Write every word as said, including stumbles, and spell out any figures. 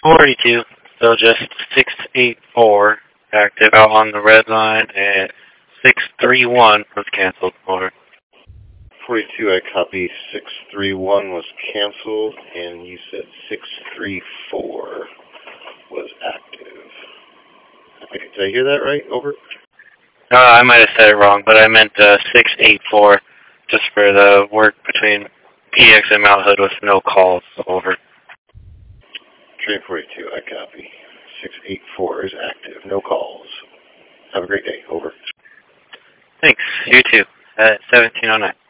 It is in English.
forty-two, so just six eight four active out on the red line, and six three one was canceled. Over. forty-two, I copy. six three one was canceled, and you said six three four was active. Did I hear that right? Over? Uh, I might have said it wrong, but I meant uh, six eight four, just for the work between P X and Mount Hood with no calls. Over. Train forty-two, I copy. six eight four is active. No calls. Have a great day. Over. Thanks. You too. At seventeen oh nine.